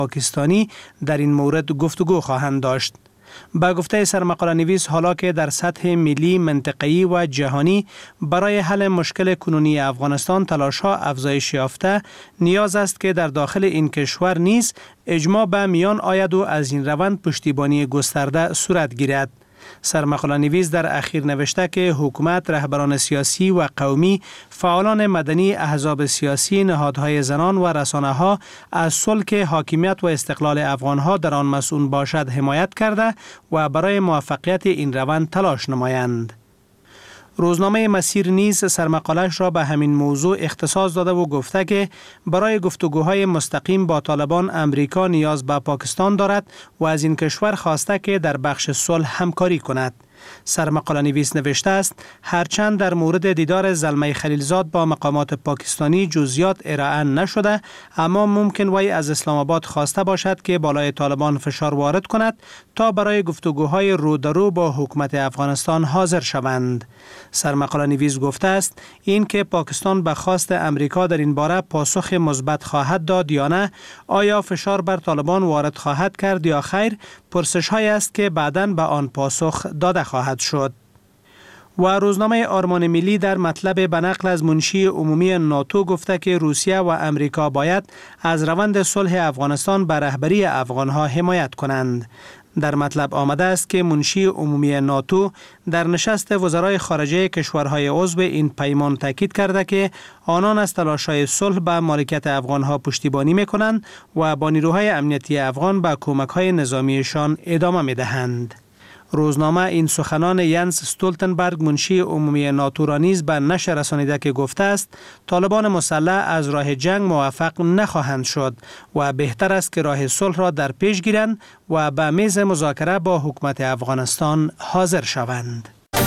پاکستانی در این مورد گفتگو خواهند داشت. با گفته سرمقاله نویس، حالا که در سطح ملی، منطقه‌ای و جهانی برای حل مشکل کنونی افغانستان تلاش‌ها افزایش یافته، نیاز است که در داخل این کشور نیز اجماع به میان آید و از این روند پشتیبانی گسترده صورت گیرد. سرمقاله نویس در اخیر نوشته که حکومت، رهبران سیاسی و قومی، فعالان مدنی، احزاب سیاسی، نهادهای زنان و رسانه‌ها از سلک حاکمیت و استقلال افغان‌ها در آن مسئول باشد حمایت کرده و برای موفقیت این روند تلاش نمایند. روزنامه مسیر نیز سرمقاله‌اش را به همین موضوع اختصاص داده و گفته که برای گفتگوهای مستقیم با طالبان امریکا نیاز به پاکستان دارد و از این کشور خواسته که در بخش صلح همکاری کند. سرمقاله نویس نوشته است هرچند در مورد دیدار زلمه خلیلزاد با مقامات پاکستانی جزئیات ارائه نشده، اما ممکن وی از اسلام آباد خواسته باشد که بالای طالبان فشار وارد کند تا برای گفتگوهای رو در رو با حکومت افغانستان حاضر شوند. سرمقاله نویس گفته است این که پاکستان به خواست امریکا در این باره پاسخ مثبت خواهد داد یا نه، آیا فشار بر طالبان وارد خواهد کرد یا خیر، پرسش‌هایی است که بعداً به آن پاسخ داده خواهد شد. و روزنامه آرمان ملی در مطلب به نقل از منشی عمومی ناتو گفته که روسیه و امریکا باید از روند صلح افغانستان به رهبری افغانها حمایت کنند. در مطلب آمده است که منشی عمومی ناتو در نشست وزرای خارجه کشورهای عضو این پیمان تاکید کرده که آنان از تلاش‌های صلح به مالکیت افغانها پشتیبانی می‌کنند و با نیروهای امنیتی افغان به کمک‌های نظامیشان ادامه می‌دهند. روزنامه این سخنان ینس استولتنبرگ منشی عمومی ناتو را نیز به نشر رسانیده که گفته است طالبان مسلح از راه جنگ موفق نخواهند شد و بهتر است که راه صلح را در پیش گیرند و به میز مذاکره با حکومت افغانستان حاضر شوند.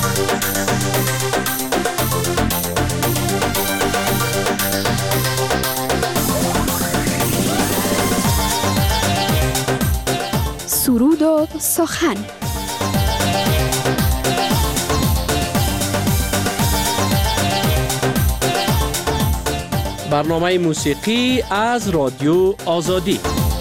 سرود و سخن. برنامه موسیقی از رادیو آزادی.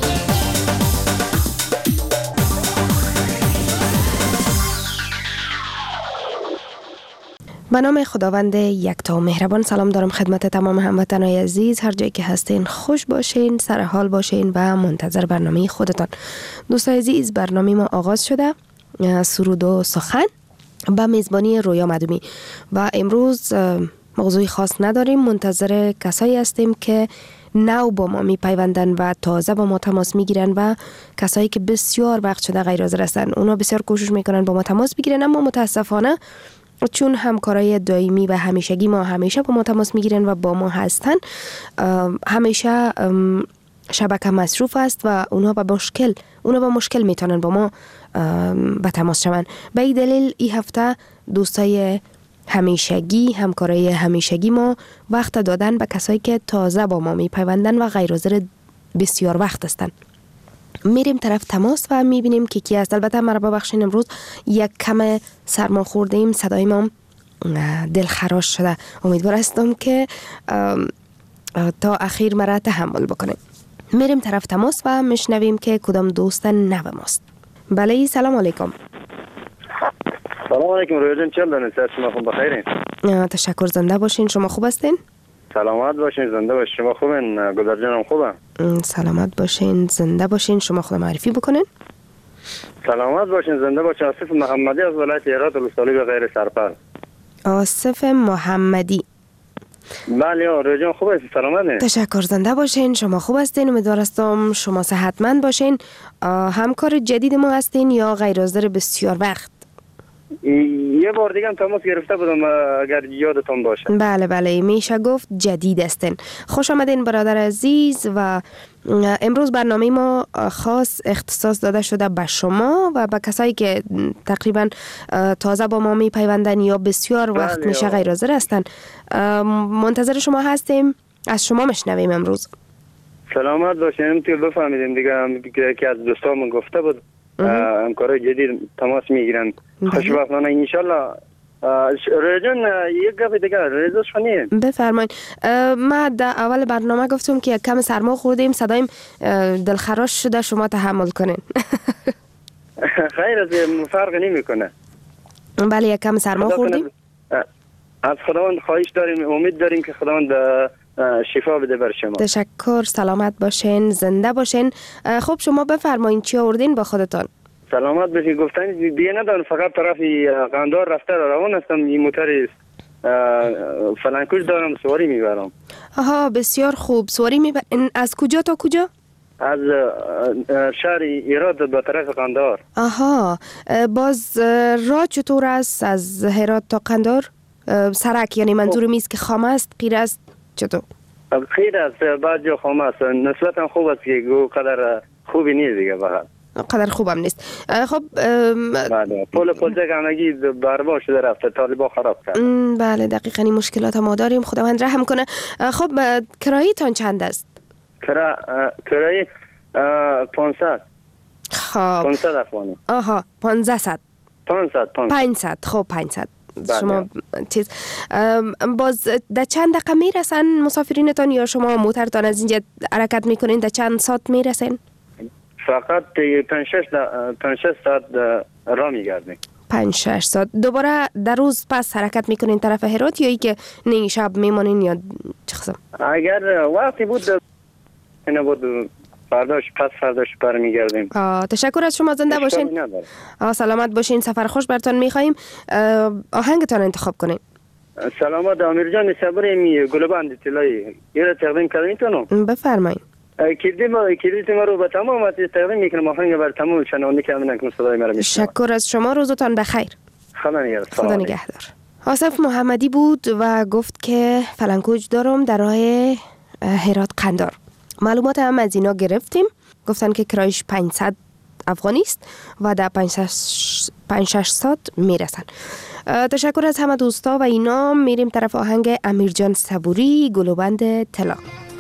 به نام خداوند یکتا و مهربان، سلام دارم خدمت تمام هموطنان عزیز، هر جایی که هستین خوش باشین، سر حال باشین و منتظر برنامه خودتان. دوستان عزیز، برنامه ما آغاز شده، سرود و سخن با میزبانی رویا مدومی و امروز موضوعی خاص نداریم. منتظر کسایی هستیم که نو با ما می پیوندن و تازه با ما تماس می گیرن و کسایی که بسیار وقت شده غیر حاضر هستن. اونا بسیار کوشش میکنن با ما تماس بگیرن، اما متاسفانه چون همکارای دائمی و همیشگی ما همیشه با ما تماس میگیرن و با ما هستن، همیشه شبکه مصروف است و اونا با مشکل میتونن با ما به تماس شون. به این دلیل این هفته دوستای همیشگی، همکارای همیشگی ما وقت دادن به کسایی که تازه با ما میپیوندن و غیر حاضر بسیار وقت هستن. میریم طرف تماس و میبینیم که کی است. البته مرا ببخشین، امروز یک کم سرما خورده ایم، صدای ما دلخراش شده. امیدوار هستم که تا اخیر مرا تحمل بکنیم. میریم طرف تماس و میشنویم که کدام دوست نو ماست. بله، سلام علیکم. سلام علیکم رویا جان، چه دانید؟ شما خوب بخیرین؟ تشکر، زنده باشین. شما خوب هستین؟ سلامت باشین، زنده باشین. شما خوبین؟ گذر جانم خوبه؟ سلامت باشین، زنده باشین. شما خود معرفی بکنین. سلامت باشین، زنده باشین. آصف محمدی از ولایت هرات ولسوالی به غیر سرپل. آصف محمدی. بله رویا جان، خوب هستی؟ سلامت؟ تشکر، زنده باشین. شما خوب هستین؟ امیدوار هستم شما صحتمند باشین. همکار جدید ما هستین یا غیر حاضر بسیار وقت؟ یه بار دیگه هم تماس گرفته بودم اگر یادتون باشه. بله میشه گفت جدید هستین. خوش آمدین برادر عزیز. و امروز برنامه ما خاص اختصاص داده شده به شما و به کسایی که تقریبا تازه با ما میپیوندن یا بسیار وقت میشه غیر حاضر هستن. منتظر شما هستیم، از شما مشنویم امروز. سلامت باشین. تو بفهمیدیم دیگه که از دوستامون گفته بود همکارای جدید تماس میگیرن. خوشبختانه انشالله رجان یک گپ دیگه رضا شونی بفرمایید. ما در اول برنامه گفتم که کم سرما خوردیم، صدایم دلخراش شده، شما تحمل کنین. خیر از فرق نمیکنه. بله یک کم سرما خوردیم. از خداوند خواهش داریم، امید داریم که خداوند شفا بده بر شما. تشکر، سلامت باشین، زنده باشین. خب شما بفرمایین چی آوردین با خودتان؟ سلامت باشین. گفتن دیگه ندارم، فقط طرف قندار رفته روان هستم. این موتر فلانکوش دارم، سواری میبرم. آها بسیار خوب. سواری میبرین از کجا تا کجا؟ از شهر هرات به طرف قندار. آها باز راه چطور است از هرات تا قندار؟ سرک یعنی منظورم است که خامه است، قیر است، چطور؟ قیر است، بعد جا خامه است. نسبتا خوب است که قدر خوبی نیست دیگه، فقط قدر خوبم نیست. خب بله پل جگانگی برباد شده رفته، طالبا خراب کرد. بله دقیقاً این مشکلات ما داریم، خداوند رحم کنه. خب کرایه‌تان چند است؟ کرایه 500. خب 500 افغانی. آها 500. 500. خب 500. شما چیز باز در چند دقیقه میرسن مسافرینتان یا شما موترتان از اینجا حرکت میکنین در چند ساعت میرسن؟ فقط 5-6 ساعت راه میگردیم. 5-6 ساعت. دوباره در روز پس حرکت میکنین طرف هرات یا ای که نه شب میمانین یا چه قسم؟ اگر وقتی بود اینا بود فرداش برمیگردیم. تشکر از شما، زنده باشین. سلامت باشین، سفر خوش برتان میخواییم. آهنگتان انتخاب کنین. سلامت امیر جان صبری گلبند طلایی یه تقدیم کردینتونو. بفرمایید. کلیت ما رو به تمام تقدیم میکنم، آهنگ بر تمام شنونده که امنن که صدای ما رو میشنوند. تشکر از شما، روزتان بخیر. خدا نگهدار. آصف محمدی بود و گفت که فلانکوج دارم در راه هرات قندار. معلومات هم از اینا گرفتیم. گفتن که کرایش 500 افغانی است و در 5-6 ساعت میرسن. تشکر از همه دوستا و اینا. میریم طرف آهنگ امیرجان صبوری، گلوبند طلا.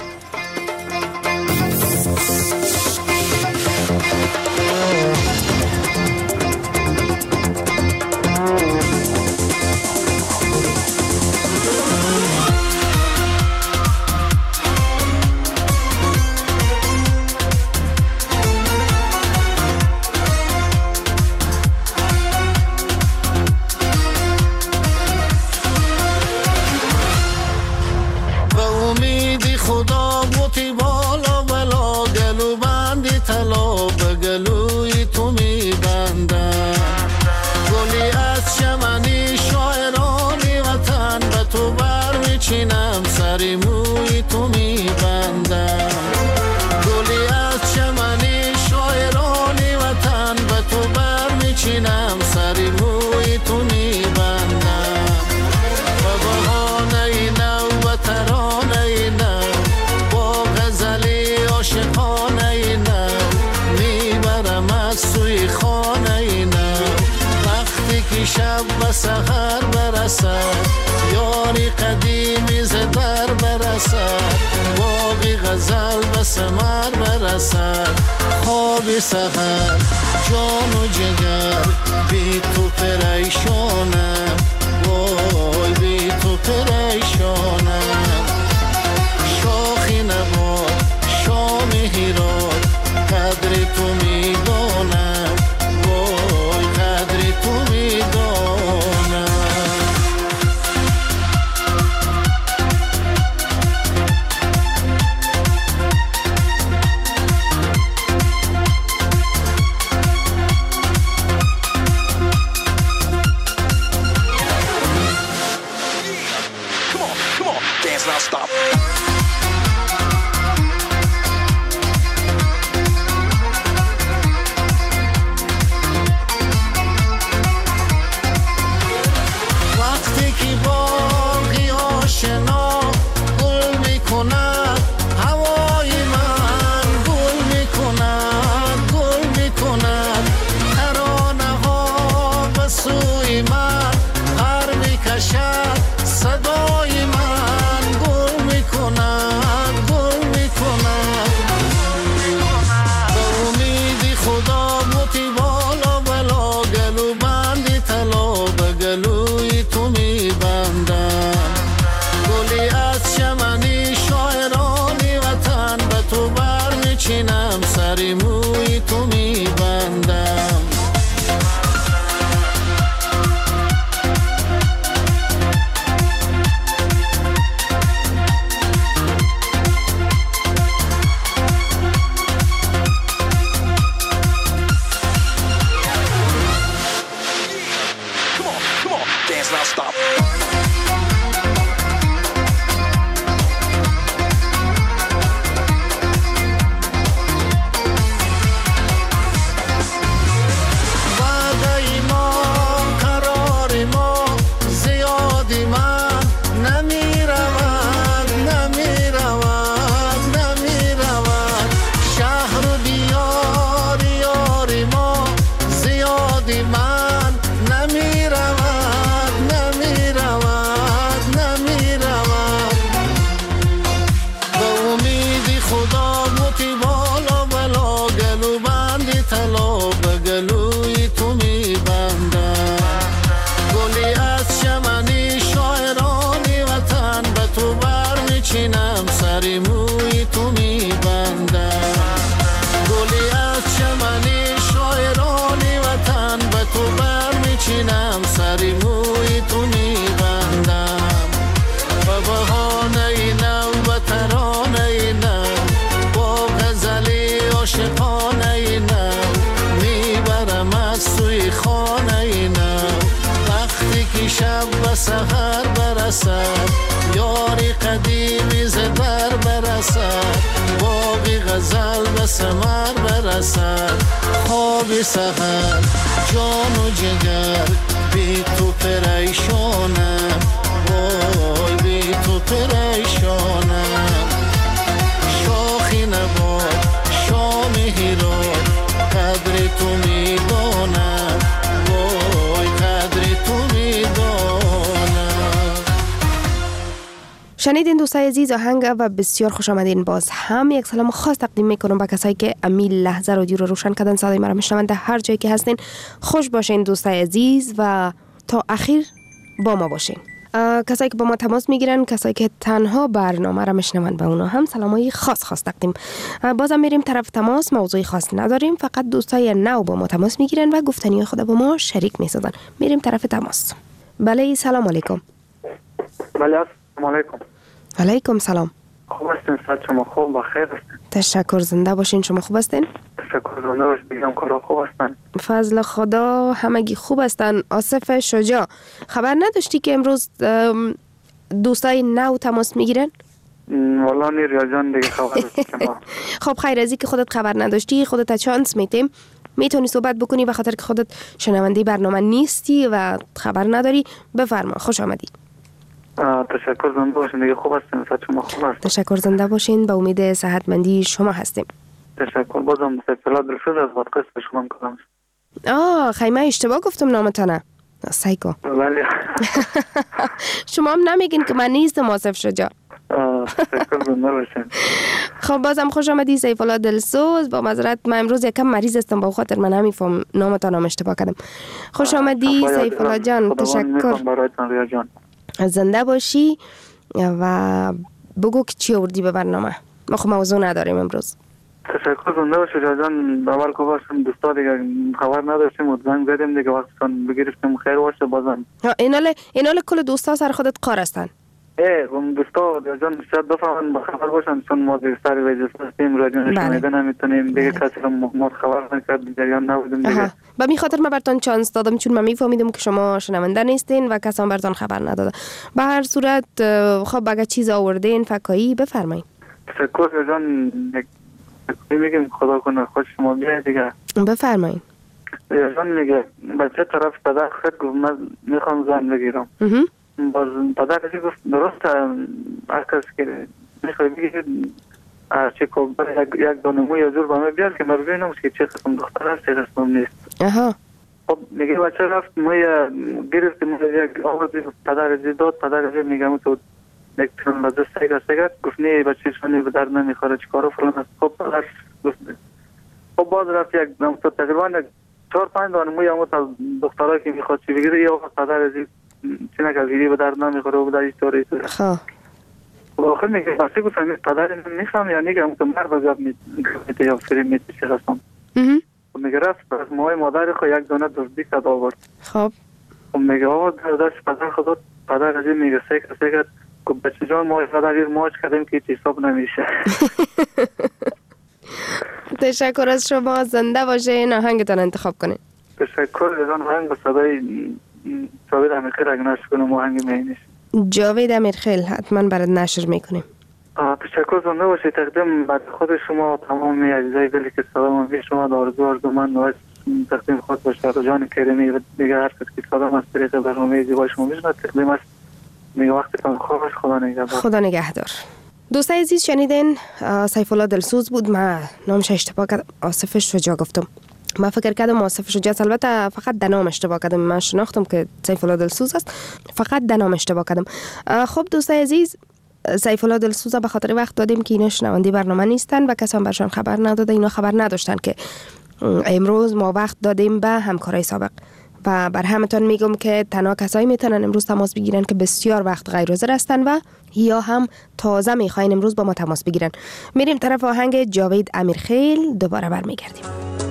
سحر برسد یاری قدیمی زدر برسد باقی غزل به ثمر برسد خواب سحر جان و جگر بی تو پریشانم وای بی تو پریشانم شاخی نباد شام هیراد قدر تو میدانم وای قدر تو میدانم. تو میبندم. سحر برسد یاری قدیمی زدر برسد باقی غزل به ثمر برسد خوابی سحر جان و جگر بی تو پریشانم وای بی تو پریشانم شاخی نباد شام هیراد قدر تو میدانم وای قدر تو میدانم. شنیدین دوستای عزیز آهنگ و بسیار خوش آمدین. باز هم یک سلام خاص تقدیم میکنم به کسایی که امیل لحظه رادیو رو روشن کردن، صدای مرا میشنوند در هر جایی که هستین. خوش باشین دوستای عزیز و تا اخیر با ما باشین. کسایی که با ما تماس میگیرن، کسایی که تنها برنامه را میشنوند، به اونا هم سلامای خاص تقدیم. بازم میریم طرف تماس، موضوعی خاص نداریم، فقط دوستای نو با ما تماس میگیرن و گفتنی خود با ما شریک میسازن. میریم طرف تماس. بله سلام علیکم. بله سلام علیکم. علیکم سلام. خوب هستین؟ صحت شما خوب بخیر هستین؟ تشکر، زنده باشین. شما خوب هستین؟ تشکر، زنده باشین. بگم کارا خوب هستن؟ فضل خدا همگی خوب هستن. آصف شجاع، خبر نداشتی که امروز دوستای نو تماس میگیرن؟ والا نیریا جان دیگه خبر شما. خب خیر، از که خودت خبر نداشتی خودت چانس میتیم میتونی صحبت بکنی، به خاطر که خودت شنونده برنامه نیستی و خبر نداری. بفرما، خوش آمدی. تشکر، زنده باشین دیگه خوب هستین؟ صحت شما خوب است؟ تشکر، زنده باشین. به امید صحتمندی شما هستیم. تشکر. بازم سیفالله دلسوز از بادقس به شما میکنم. خیمه اشتباه گفتم نامتانه. سایکو. بله. شما هم نمیگین که من نیستم آصف شجاع. تشکر، زنده باشین. خب بازم خوش آمدی سیفالله دلسوز. با معذرت من امروز یکم مریض هستم، با خاطر من نمیفهم نامتان اشتباه کردم. خوش آمدی سیفالله جان. تشکر. زنده باشی و بگو که چی آوردی به برنامه. ما خب موضوع نداریم امروز. تشکر، زنده باشی جان. اول که باشم دوستا دیگه خبر نداشتیم و زنگ زدیم دیگه وقتتون بگیرفتیم خیر باشه. بازم اینال کل دوستا سر خودت کار هستن. دوستا جان شاید بفهمن خبر باشن، چون ما دیگه سر ویژه هستیم رادیو نشونیده نمیتونیم دیگه. کسی رو ما خبر نکرد جریان نبودیم دیگه. به می خاطر من براتون چانس دادم، چون من میفهمیدم که شما شنونده نیستین و کسان براتون خبر نداده. به هر صورت خب اگه چیز آوردین فکایی بفرمایید. تشکر جان. میگیم خدا کنه خوش شما بیاید دیگه. بفرمایید. جان میگه بچه طرف پدر خود گفت من میخوام زن بگیرم. باز پدر گفت درست هر کس که میخوای بگیرید چه کبر یک دانه موی یا جور با من بیاد که من ببینم که چه قسم دختر هست چه قسم نیست. خب میگه بچه رفت موی گرفت موی یک آوردی پدر داد. پدر میگم تو یک تون بزه سگت گفت نه بچه شانی به در نمیخوره چیکارو فلان است. خب پدر گفت خب باز رفت یک تقریبا 4-5 دانه موی همون از دخترها که میخواد چی بگیره یا پدر از چی نکرد گیری به در نمیخوره و به در ایستوره. خب آخر میگه بسی گفتم پدر میخوام یا نگه همون مرد زیاد میده یا فری میده چه قسم. مادر خود یک دانه دزدی کرد آورد. خب میگه آقا در دست پدر خود، پدر از این میگه سکت که بچه جان ما پدر ماچ کردیم که حساب نمیشه. تشکر از شما، زنده باشین، آهنگتان انتخاب کنین. تشکر از آن آهنگ با صدای جاوید امیرخیل اگه نشر کنم آهنگ مینیش. جاوید امیرخیل حتما برات نشر میکنیم. تشکر، زنده باشید. تقدیم بعد خود شما و تمامی عزیزای دلی که سلام به شما و آرزو من و تقدیم خود باشه و جان کریمی و دیگه هر کس که سلام از طریق برنامه زیبای شما میشنوه تقدیم است. میگه وقتتان خوش، خدا نگهدار. خدا نگهدار. دوستای عزیز شنیدین سیف الله دلسوز بود. من نامش اشتباه کردم، آصف شجاع گفتم. من فکر کردم آصف شجاع، البته فقط در نام اشتباه کردم. من شناختم که سیف الله دلسوز است، فقط در نام اشتباه کردم. خب دوستای عزیز، سیف الله دلسوز به خاطر وقت دادیم که اینا شنونده برنامه نیستن و کسی هم برشان خبر نداده. اینا خبر نداشتن که امروز ما وقت دادیم به همکارای سابق و بر همتون میگم که تنها کسایی میتونن امروز تماس بگیرن که بسیار وقت غیر حاضر هستن و یا هم تازه میخواین امروز با ما تماس بگیرن. میریم طرف آهنگ جاوید امیرخیل، دوباره برمیگردیم.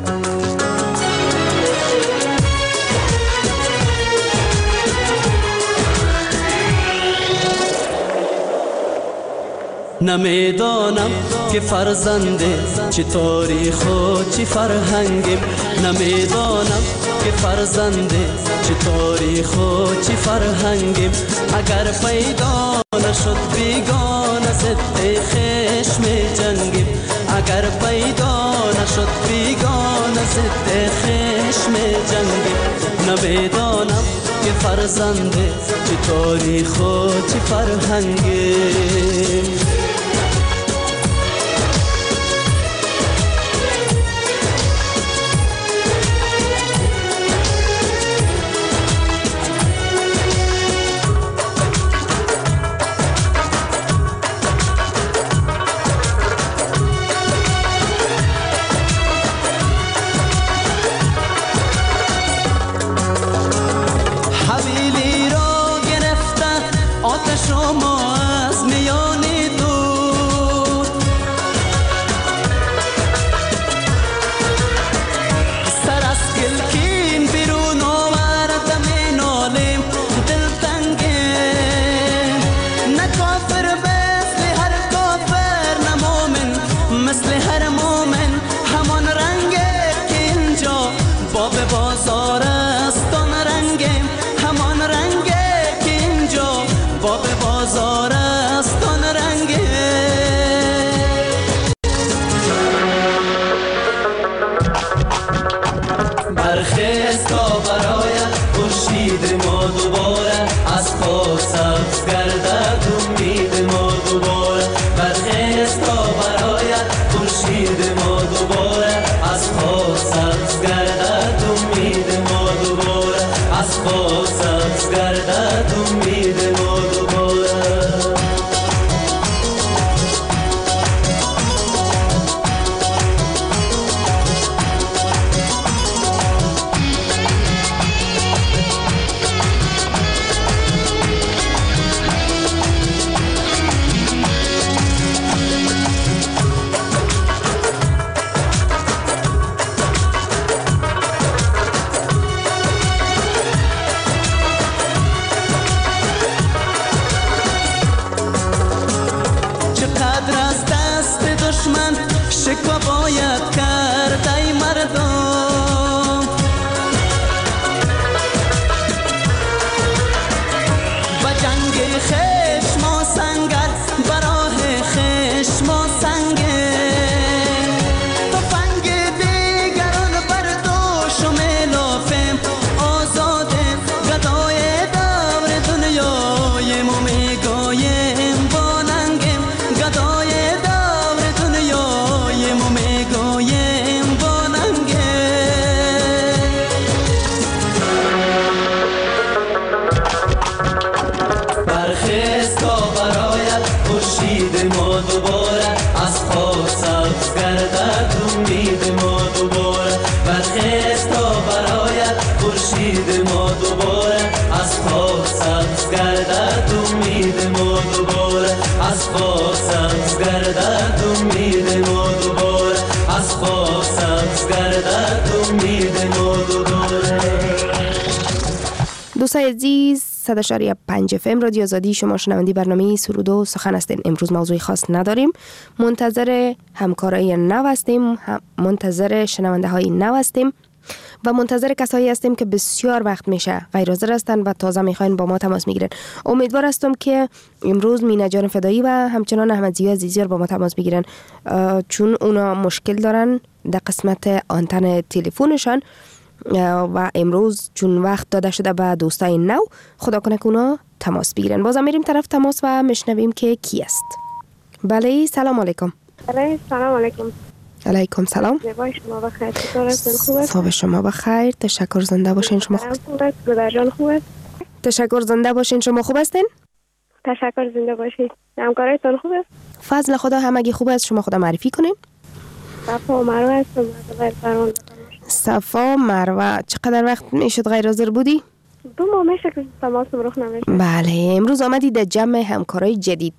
نمیدانم که فرزنده چه تاریخ و چه فرهنگیم، نمیدانم که فرزنده چه تاریخ و چه فرهنگیم. اگر پیدا نشد بیگانه ضد خشم جنگیم، اگر پیدا نشد بیگانه ضد خشم جنگیم. نمیدانم که فرزنده چه تاریخ و چه فرهنگیم. از خاک سبز گردد امید ما. دوستای عزیز 100.5 FM رادیو آزادی، شما شنونده برنامه سرود و سخن هستین. امروز موضوعی خاص نداریم، منتظر همکارای نو هستیم، منتظر شنونده های نو هستیم و منتظر کسایی هستیم که بسیار وقت میشه غیر حاضر هستن و تازه میخواین با ما تماس میگیرن. امیدوار هستم که امروز مینا جان فدایی و همچنان احمد زیا عزیزیار با ما تماس بگیرن، چون اونا مشکل دارن در قسمت آنتن تلفنشان و امروز چون وقت داده شده به دوستای نو، خدا کنه که اونا تماس بگیرن. بازم میریم طرف تماس و میشنویم که کی است. بله، سلام علیکم. بله، سلام علیکم. علیکم سلام. زیبای شما بخیر. چطور هستین؟ خوب است؟ صبح شما بخیر. تشکر، زنده باشین. شما خوب است؟ گودر جان خوب است؟ تشکر، زنده باشین. شما خوب هستین؟ تشکر، زنده باشید. همکارایتون خوب است؟ فضل خدا همگی خوب است. شما خدا معرفی کنین. صفا و مروه هستم. صفا مروه، چقدر وقت میشد غیر حاضر بودی؟ 2 ماه میشه که تماس رخ نمیشه. بله، امروز آمدی در جمع همکارای جدید.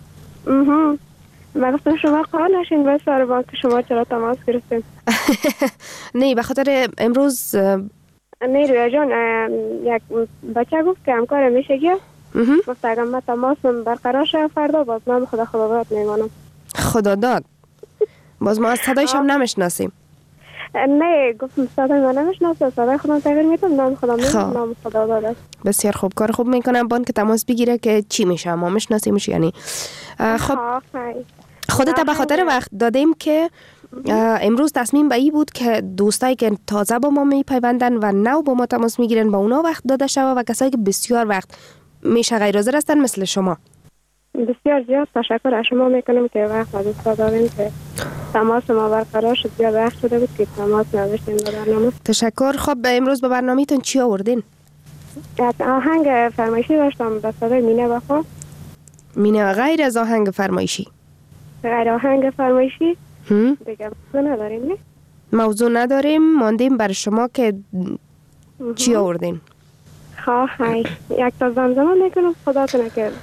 من گفتم شما قال نشین و سر با که شما چرا تماس گرفتین؟ نه، به خاطر امروز نه رویا جان، یک بچه گفت که همکار میشه گیا. گفت اگر من تماسم برقرار شد فردا باز من خدا باید میمانم. خدا داد. باز ما از صدایش هم نمیشناسیم. نه، گفتم صدای من نمیشناسم، صدای خودم تغییر میدم، نام خودم میدم، نام خدا داد است. بسیار خوب، کار خوب میکنم. بان که تماس بگیره که چی میشه، ما میشناسیمش. یعنی خب خودت به خاطر وقت دادیم که امروز تصمیم به این بود که دوستایی که تازه با ما میپیوندن و نو با ما تماس میگیرن با اونا وقت داده شود و کسایی که بسیار وقت میشه غیر حاضر هستن مثل شما. بسیار زیاد تشکر از شما میکنم که وقت دوستا دارین که تماس ما برقرار شد. زیاد وقت شده بود که تماس نداشتیم به برنامه. تشکر. خب امروز به برنامه‌تون چی آوردین؟ آهنگ فرمایشی داشتم به صدای مینه وفا. مینه غیر از آهنگ فرمایشی؟ غیر آهنگ فرمایشی دیگه موضوع نداریم. نه موضوع نداریم، ماندیم برای شما که چی آوردین. خواهی یک تا زمزمه میکنم، خدا کنه که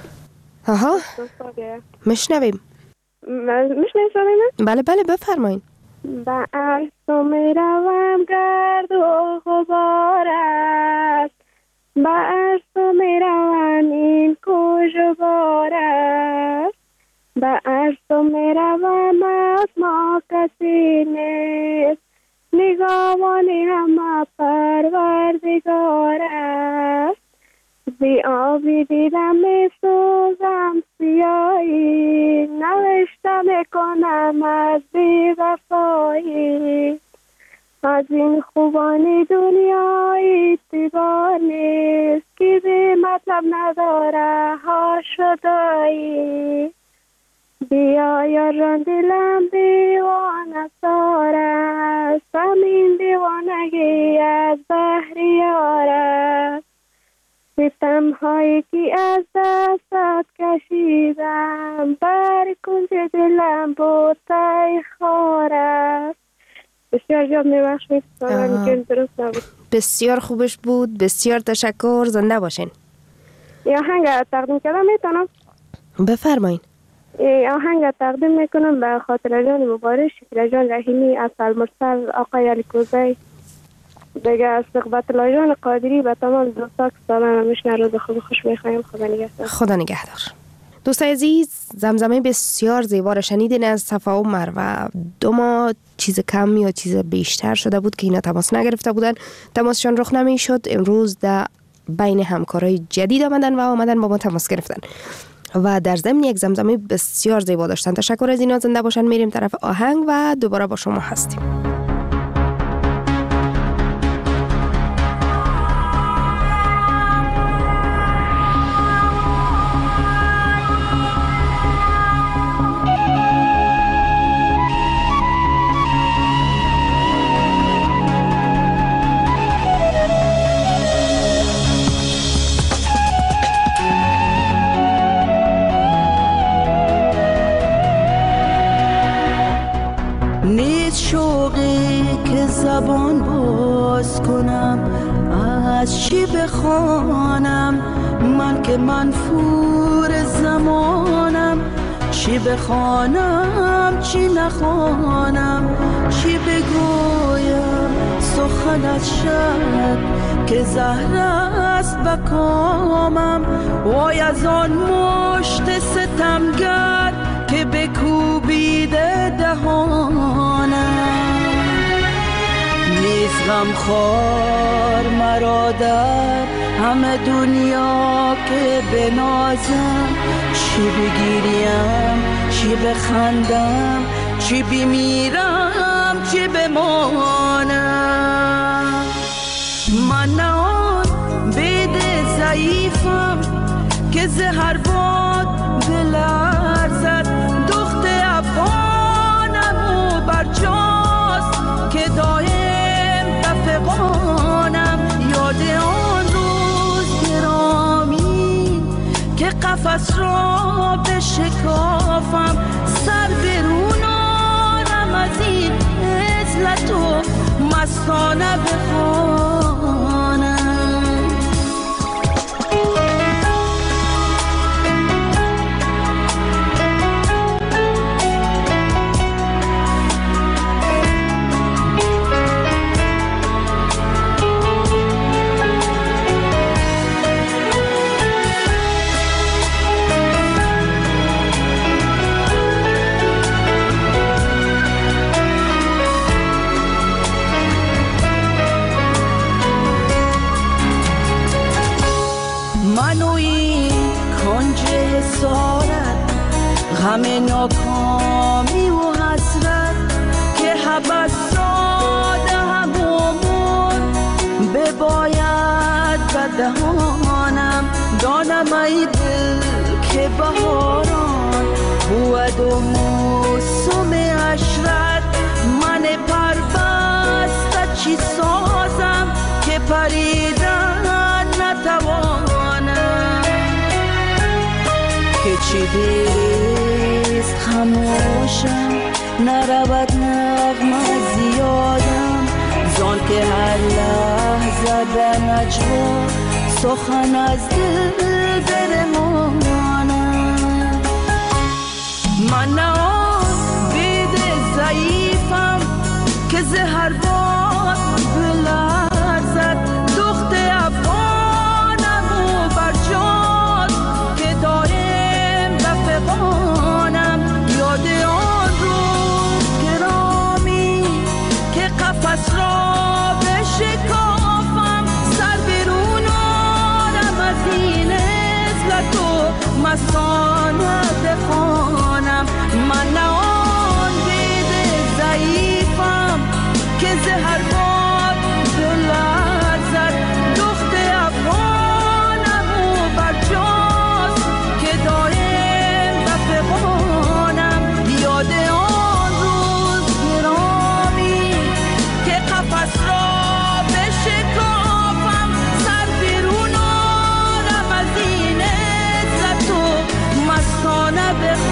میشنویم. میشنویم صدای من؟ بله بله بفرمایین. با عرض تو میروم گرد و غبار است، با عرض تو میروم این کجبار است، با عرض تو میروم از ما کسی نیست، نگاهانی همه پروردگار است، بی آبی دیدم می سوزم سیایی، نوشته میکنم از بی وفایی، از این خوبانی دنیایی تیبار نیست که بی مطلب نداره ها شدایی، بیا یاران دلم دیوانه سار است، همین دیوانگی از بحریار است، ستم هایی که از دستت کشیدم بر کنج دلم بود تای خار است. بسیار جاب میبخشید که درست نبود. بسیار خوبش بود. بسیار تشکر. زنده باشین. یا آهنگ تقدیم کردم میتونم؟ بفرمایین. آهنگ تقدیم میکنم به خاطر جان مبارک، شکر جان رحیمی، اصل مرسل، آقای علی کوزی، دیگه از ثقبت لاجان قادری و تمام دوستا که سالم میشنه روز خوب خوش میخوایم. خدا نگهدار. خدا نگهدار. دوستای عزیز، زمزمه بسیار زیبا را شنیدین از صفا و مروه. 2 ماه چیز کم یا چیز بیشتر شده بود که اینا تماس نگرفته بودن، تماسشان رخ نمیشد. امروز در بین همکارای جدید آمدن با ما تماس گرفتن و در ضمن یک زمزمه بسیار زیبا داشتن. تشکر از اینا. زنده باشن. میریم طرف آهنگ و دوباره با شما هستیم. زبان باز کنم، از چی بخوانم من که منفور زمانم، چی بخوانم چی نخوانم، چی بگویم سخن سخن از شب که زهر است بکامم. وای از آن مشت ستمگر که بکوبیده دهانم. نیست غمخوار مرا در همه دنیا که بنازم. چی بگیریم چی بخندم، چی بمیرم چی بمانم. من نه آن بید ضعیفم که زهر باد بلرزد. دخت افغانم و برجاست که دایم دفقانم. یاد آن روز گرامی که قفس را بشکافم. سر برون آرم از این عزلت و مستانه بخوانم. غم ناکامی و حسرت که حبس داده همون بباید بدهانم. دانم ای دل که بهاران بود و موسم عشرت. من پربسته چی سازم که پریدن نتوانم. که چی دیست خموشم نرود نغمه زیادم. زان که هر لحظه به نجوا سخن از دل برمانم. من نه آن بید ضعیفم که زهر باد بلرزد. دخت افغانم و برجاست که دایم دفقانم. یاد آن روز گرامی که قفس را بشکافم. سر برون آرم از این عزلت و مستانه بخوانم. من نه آن بید ضعیفم که زهر باد بلرزد. دخت افغانم و برجاست که دایم دفقانم. یاد آن روز گرامی که قفس را بشکافم. سر برون آرم از این عزت و مستانه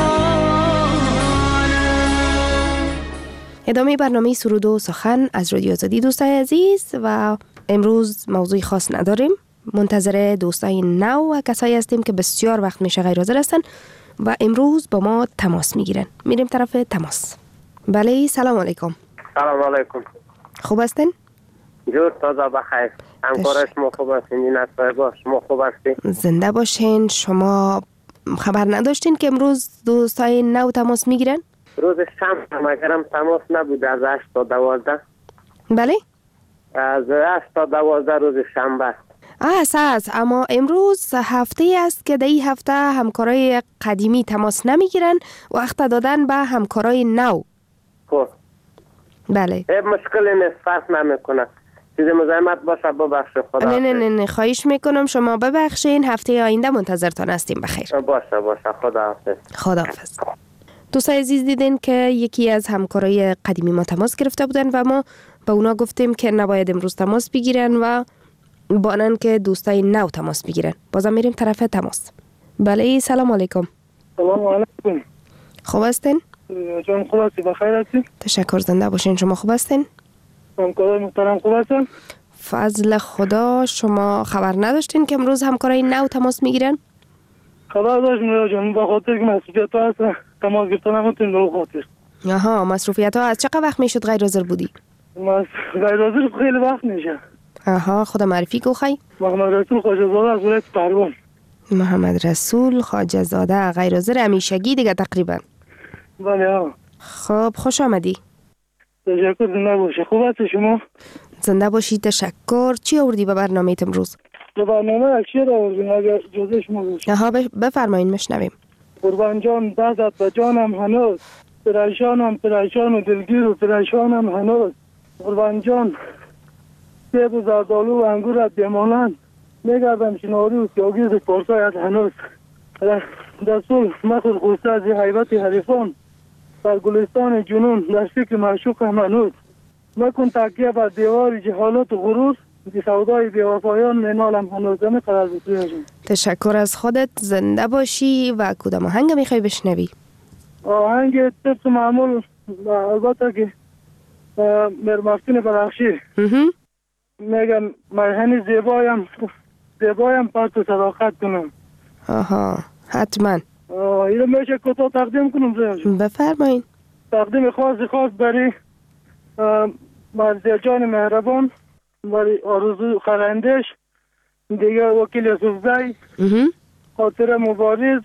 بخوانم. ادامه برنامه سرود و سخن از رادیو آزادی دوستای عزیز، و امروز موضوع خاص نداریم. منتظر دوستای نو و کسایی هستیم که بسیار وقت میشه غیر حاضر هستن و امروز با ما تماس میگیرن. میریم طرف تماس. بله، سلام علیکم. سلام علیکم. خوب هستین؟ جور تازه بخیر. همکار شما خوب هستین؟ این است با شما خوب هستین؟ زنده باشین. شما خبر نداشتین که امروز دوستای نو تماس میگیرن؟ روز شنبه مگرم تماس نبود از 8 تا 12. بله؟ از 8 تا 12 روز شنبه. است. اما امروز هفته است که در این هفته همکارای قدیمی تماس نمیگیرن، وقت دادن به همکارای نو. خب بله. مشکلی نیست، فرق نمیکنه. چیز مزاحمت باشه ببخشید. خدا نه خواهش میکنم شما ببخشین. هفته آینده منتظرتان هستیم. بخیر. باشه خدا حافظ. دوستای عزیز، دیدین که یکی از همکارای قدیمی ما تماس گرفته بودن و ما به اونا گفتیم که نباید امروز تماس بگیرن و بانن که دوستای نو تماس بگیرن. بازم میریم طرف تماس. بله، سلام علیکم. سلام علیکم. خوب هستین؟ جان خوب هستی؟ بخیر هستی؟ تشکر، زنده باشین. شما خوب هستین؟ همکارای محترم خوب هستن؟ فضل خدا. شما خبر نداشتین که امروز همکارای نو تماس میگیرن؟ خبر داشتم جان، با خاطر که مسئولیت ها هست تماس گرفتن همونتون رو خاطر. آها، مصروفیت ها. از چقدر وقت میشد غیر حاضر بودی؟ من غیر حاضر خیلی وقت میشه. آها، خدا معرفی کو خی؟ محمد رسول خواجه زاده از ولایت پروان. محمد رسول خواجه زاده غیر حاضر همیشگی دیگه تقریبا. بله ها. خب خوش آمدی. تشکر، زنده باشی. خوب هستی شما؟ زنده باشی، تشکر. چی آوردی به برنامه امروز؟ به برنامه اکشیر آوردیم اگر جزه شما باشی. آها، بفرمایین مشنویم. قربان جان دستت به جانم هنوز، پریشانم پریشان و دلگیر و پریشانم هنوز. قربان جان سیب و زردالو و انگورت بمانند، میگردم شناری و سیاگیز پارسایت هنوز. رسول مخور خوسته از حیبت حریفان، در گلستان جنون در فکر معشوقم هنوز. مکن تکیه بر دیوار جهالت و غرور، بی سودای بیوفایان منالم هنوز. همه قرار بسیارشون. تشکر از خودت، زنده باشی. و کدام آهنگ میخوای بشنوی؟ آهنگ طبق معمول، البته که مرمفتین برخشی میگم مرهنی زیبایم پس و صداقت کنم. آها، حتما. اینو میشه کتا تقدیم کنم زیاد. بفرمایین. تقدیم خاص برای مرزی جان مهربان، برای آرزو خرندش، دیگه وکیل یوسفزی، خاطر مبارز،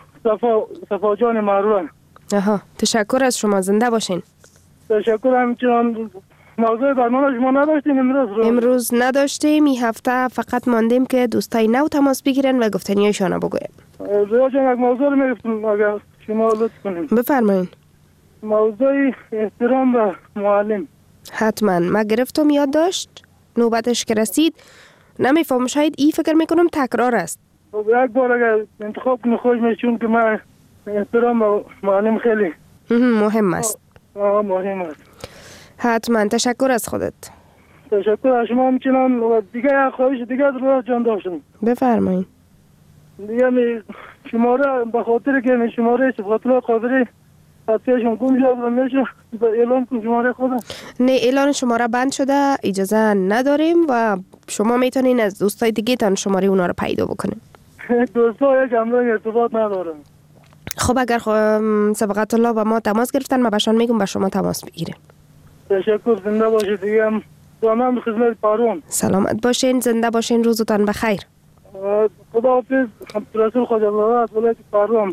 صفا جان مروان. آها، تشکر از شما، زنده باشین. تشکر. همچنان موضوع برنامه شما نداشتیم امروز نداشتیم. این هفته فقط ماندیم که دوستای نو تماس بگیرن و گفتنیایشان بگویم. زیاد جان یک موضوع رو میگفتم اگر شما لطف کنیم. بفرمایین. موضوع احترام و معلم. حتما. ما گرفتم یاد داشت، نوبتش که رسید نمیفهم، شاید ای فکر میکنم تکرار است. یک بار اگر انتخاب کنی خوش میشه، چون که من احترام و معلم خیلی مهم است. مهم است. حتما. تشکر از خودت. تشکر از شما. همچنان و دیگه خواهش دیگه رو جان داشتم. بفرمایید. دیگه شماره به خاطر که شماره صفات قادری خطیشون گم شد و میشه اعلام کن شماره خودم. نه، اعلان شماره بند شده، اجازه نداریم و شما میتونین از دوستای دیگه تان شماره اونا رو پیدا بکنین. دوستا یک امروز ارتباط ندارم. خب اگر سبقت الله با ما تماس گرفتن، ما بهشان میگم با شما تماس بگیره. تشکر. زنده باشید. دیگه هم تمام خدمت پروان. سلامت باشین، زنده باشین، روزتان بخیر. خداحافظ. رسول خواجه زاده از ولایت پروان.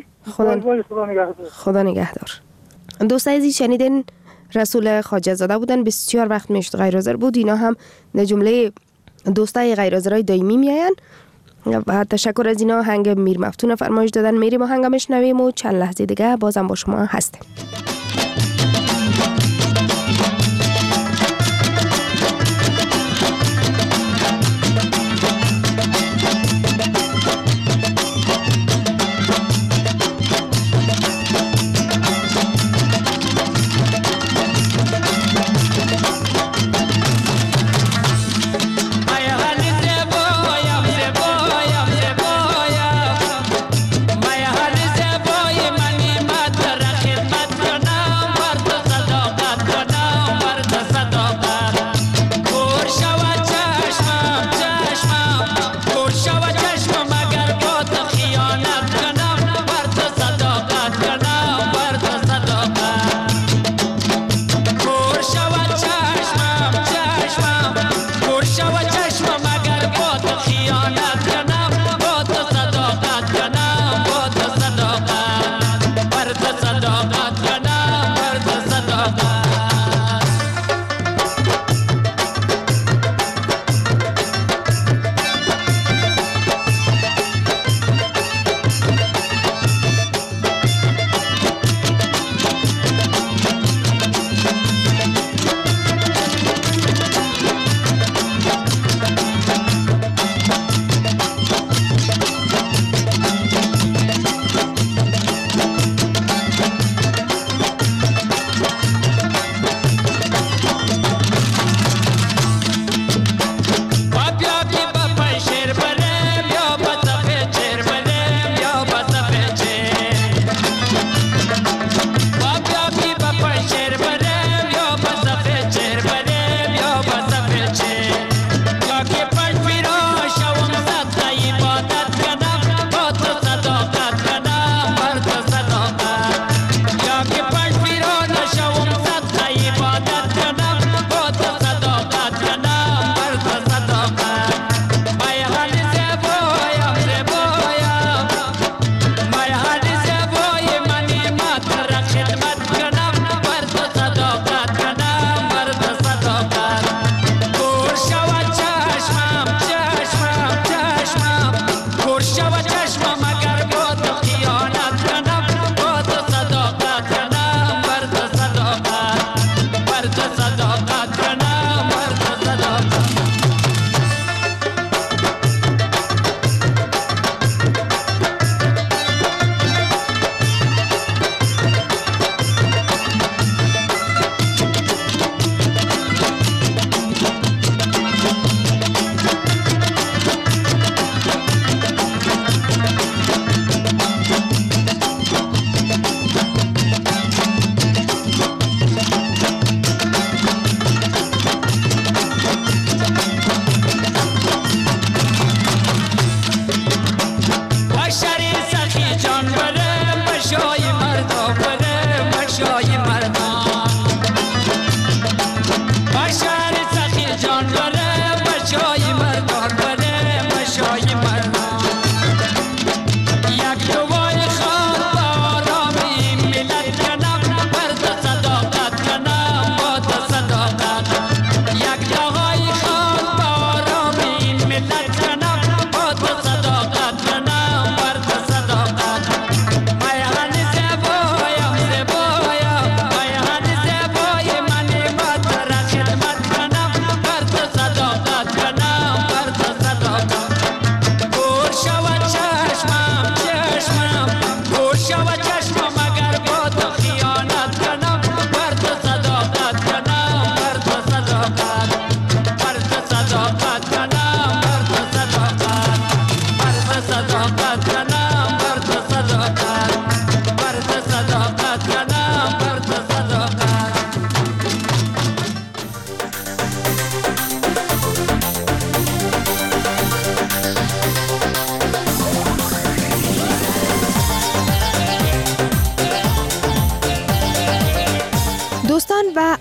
خدا نگهدار. دوست عزیز، شنیدین رسول خواجه زاده بودن، بسیار وقت میشد غیر حاضر بود. اینا هم در جمله دوستای غیر حاضرای دائمی میاین و تشکر از اینا. هنگ میر مفتون فرمایش دادن، میریم و هنگ میشنویم و چند لحظه دیگه بازم با شما هستیم. Maya hali se boy mani matra khidmat karna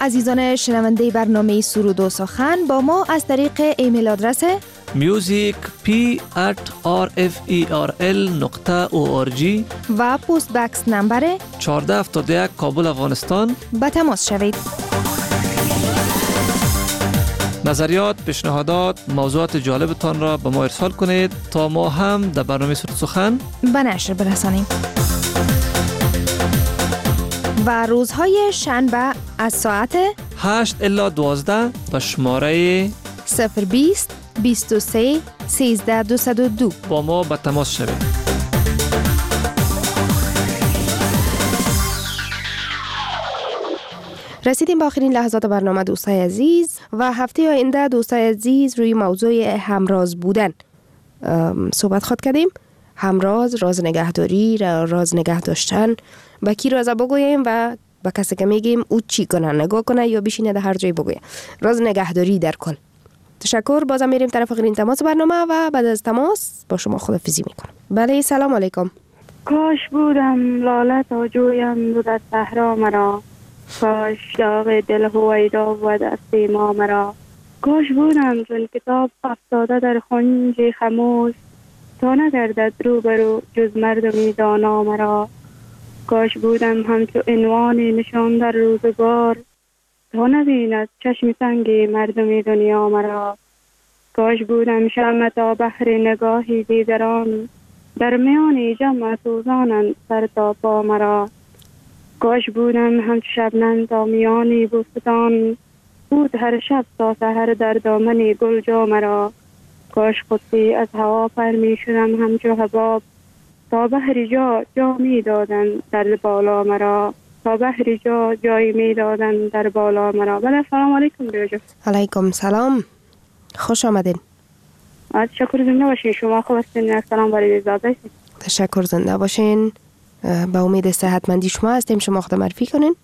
عزیزان شنونده برنامه سرود و سخن با ما از طریق ایمیل آدرس music@rferl.org و پست بکس نمبر 1471 کابل افغانستان به تماس شوید. نظریات، پیشنهادات، موضوعات جالبتان را به ما ارسال کنید تا ما هم در برنامه سرود و سخن به نشر برسانیم. و روزهای شنبه از ساعت 8 الی 12 به شماره 020 23 13 202 با ما به تماس شوید. رسیدیم به آخرین لحظات برنامه دوستای عزیز و هفته آینده دوستای عزیز روی موضوع همراز بودن صحبت خواهد کردیم. همراز، راز نگهداری، راز نگه داشتن، با کی راز بگوییم و با کسی که میگیم او چی کنه، نگاه کنه یا بشینه در هر جای بگویه. راز نگهداری در کل. تشکر. بازم میریم طرف آخرین تماس برنامه و بعد از تماس با شما خداحافظی میکنم. بله، سلام علیکم. کاش بودم لاله تا جویم دو در صحرا مرا، کاش داغ دل هویدا بود از سیما مرا، کاش بودم چون کتاب افتاده در خنج خموش تا نگردد روبرو جز مردمی دانا مرا، کاش بودم همچو عنوان نشان در روزگار تا نبیند چشم تنگ مردمی دنیا مرا، کاش بودم شمع تا بحر نگاهی دیگران در میان جمع سوزانند سر تا پا مرا، کاش بودم همچو شبنم تا میان بوستان بود هر شب تا سحر در دامن گل جا مرا، کاش خودی از هوا پر می شدم همچو حباب تا بحر جا می دادن در بالا مرا، تا بحر جایی می دادن در بالا مرا. بله، سلام علیکم بیاجا. علیکم سلام، خوش آمدین. تشکر، زنده باشین. شما خوب هستین؟ سلام برای زاده. تشکر، زنده باشین. با امید صحتمندی شما هستیم. شما خود معرفی کنین.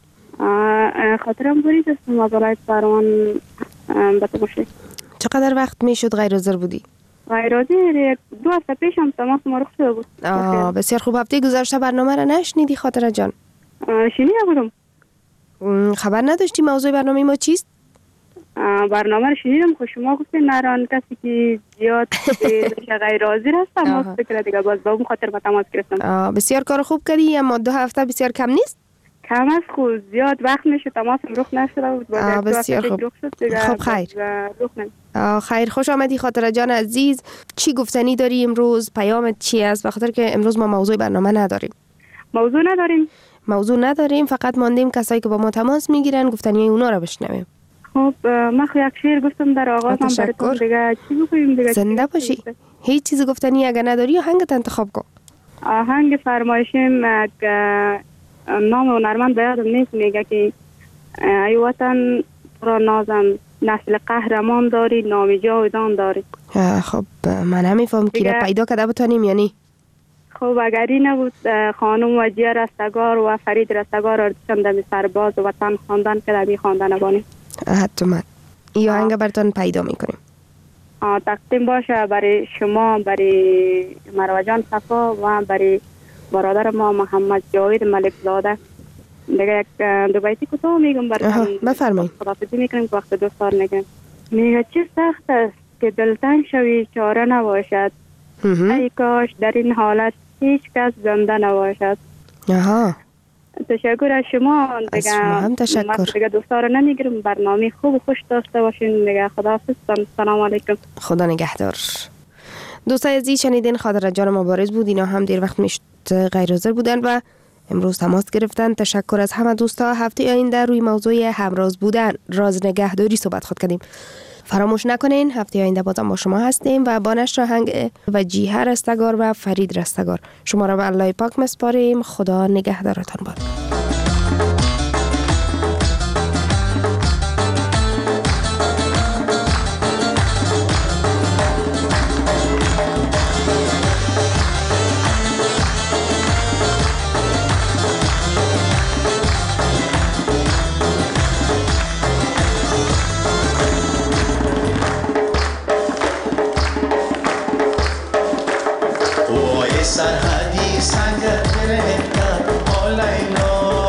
خاطرم برید هستم از ولایت بهرمان بتماشی. چقدر وقت میشد غیر حاضر بودی؟ غیر حاضر 2 هفته پیش هم تماس ما رخ شده بود. بسیار خوب. هفته گذشته برنامه را نشنیدی خاطره جان؟ شنیده بودم. خبر نداشتی موضوع برنامه ما چیست؟ برنامه رو شنیدم خود شما گفتین نران کسی که زیاد غیر حاضر هست. ما فکر دیگه باز با اون خاطر با تماس گرفتم. بسیار کار خوب کردی، اما 2 هفته بسیار کم نیست؟ کم است، خود زیاد وقت میشه تماسم رخ نشده بود. بسیار خوب. خب خیر. خیر، خوش آمدی خاطره جان عزیز. چی گفتنی داری امروز؟ پیامت چی است؟ بخاطر که امروز ما موضوع برنامه نداریم. موضوع نداریم، فقط ماندیم کسایی که با ما تماس میگیرن گفتنی اونا رو بشنویم. خب من یک شعر گفتم در آغاز هم براتون دیگه چی بگویم دیگه؟ زنده باشی. هیچ چیز گفتنی اگه نداری آهنگت انتخاب کن. آهنگ فرمایشیم نام هنرمند به یادم نیست، میگه که ای وطن را نازم نسل قهرمان داری نام جاودان داری. خب من نمیفهم که را پیدا کرده بتانیم یعنی. خب اگر این نبود خانم وجیه رستگار و فرید رستگار اردشم دمی سرباز و وطن خواندن که دمی خواندن بانیم. حتما این آهنگ براتون پیدا میکنیم. تقدیم باشه برای شما، برای مروه جان صفا و برای برادر ما محمد جاوید ملک زاده. دیگه یک 2 بیتی کوتاه میگم براتون. بفرمایید. خداحافظی میکنیم که وقت دوستار نگیم. میگه چه سخت است که دلتنگ شوی چاره نباشد، ای کاش در این حالت هیچ کس زنده نباشد. تشکر از شما. دیگه هم تشکر. دیگه دوستار نمیگیرم. برنامه خوب و خوش داشته باشین. دیگه خداحافظ. سلام علیکم. خدا نگهدار. دوستای عزیز شنیدین خاطره جان مبارز بود. اینا هم دیر وقت میشد غیر حاضر بودن و امروز تماس گرفتن. تشکر از همه دوستا. هفته آینده روی موضوع همراز بودن، راز نگهداری صحبت خود کردیم. فراموش نکنین هفته آینده بازم با شما هستیم و با نشر آهنگ وجیه رستگار و فرید رستگار شما را به الله پاک مسپاریم. خدا نگهدارتان باد. سرحدی سنگ گرفتم آلینا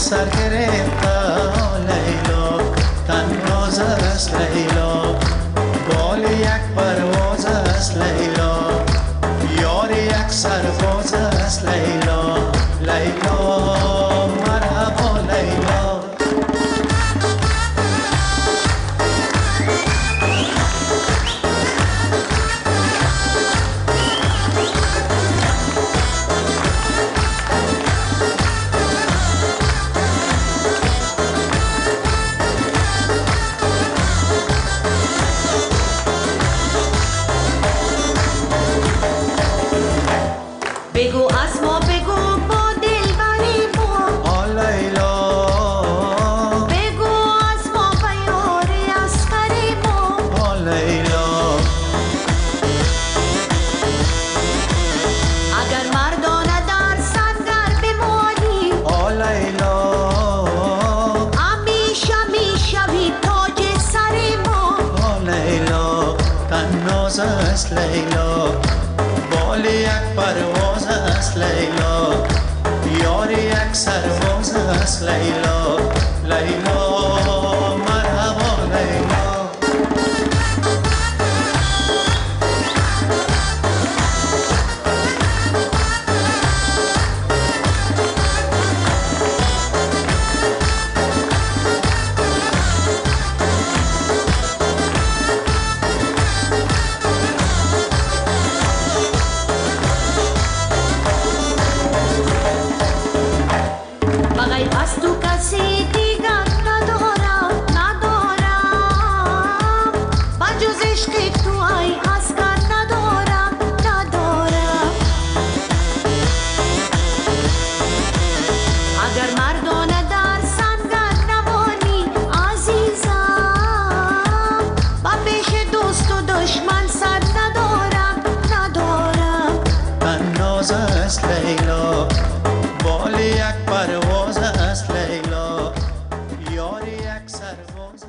سر گرفته لیلا، تناز است لیلا، بال یک پرواز است لیلا، یار یک سرباز است لیلا، لیلا مرحبا لیلا. بگو از ما بگو با دلبری ما لیلا، بگو از ما بیار اسخری ما لیلا، اگر مردانه در سنگر بمانی لیلا، همیشه میشوی تاج سر ما لیلا، تناز است لیلا، بال یک پرواز است لیلا، یار یک سرباز است لیلا، لیلا